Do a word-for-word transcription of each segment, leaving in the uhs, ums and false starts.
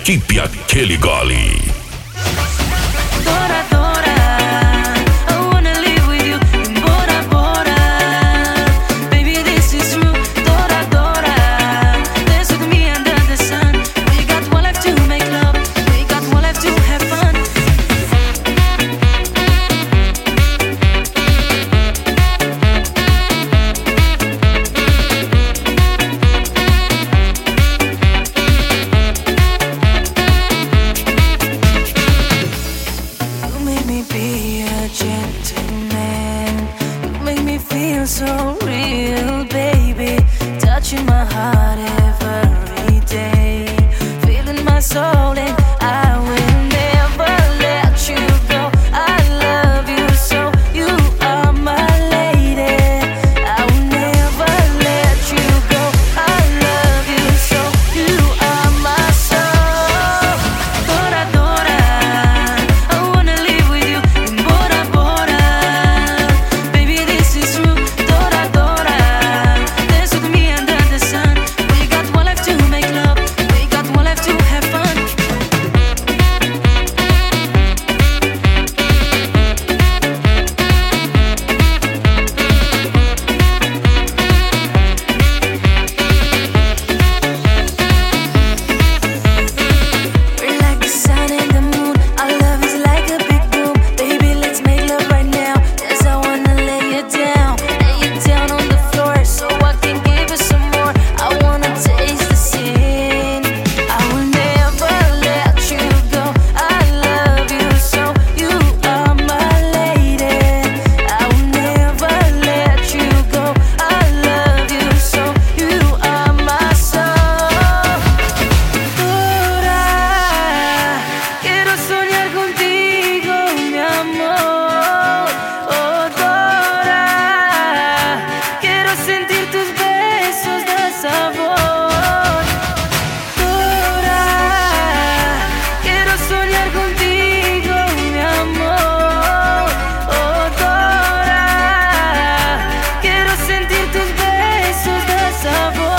equipe Aquele Gole. Dora, Dora, I wanna live with you in Bora Bora. Baby, this is true. Dora, Dora, dance with me under the sun. We got one life to make love. We got one life to have fun. You make me be a gentleman. You make me feel so real, baby. Touching my heart every day. Feeling my soul and I will never let you go. I love you so, you are my lady. I will never let you go. I love you so, you are my soul. Dora, Dora, I wanna live with you in Bora Bora. Baby, this is true. Dora, Dora, dance with me under the sun. We got one life to make love. We got one life to have fun. We're like the sun and the moon. Our love is like a big boom. Baby, let's make love right now. 'Cause I wanna lay you down, lay you down on the floor, so I can give you some more. I wanna taste the sin. I will never let you go. I love you so, you are my lady. I will never let you go. I love you so, you are my soul. Dora, quiero soñar contigo, mi amor. Oh, Dora, quiero sentir tus besos de sabor. Dora, quiero soñar contigo, mi amor. Oh, Dora, quiero sentir tus besos de sabor.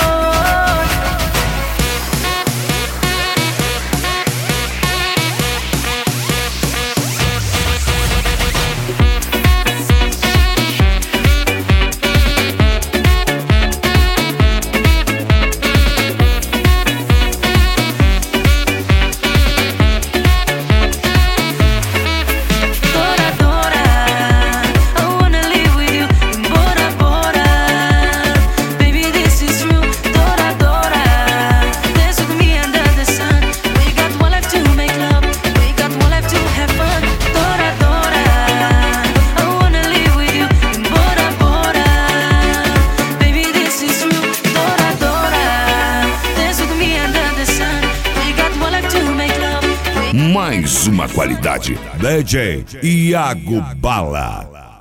Dora, Dora, I wanna live with you in Bora Bora. Baby, this is true. Dora, Dora, dance with me under the sun. We got one life to make love. We got one life to have fun. Dora, Dora, I wanna live with you in Bora Bora. Baby, this is true. Dora, Dora, dance with me under the sun. We got one life to make love. We Mais uma qualidade. D J Iago Bala.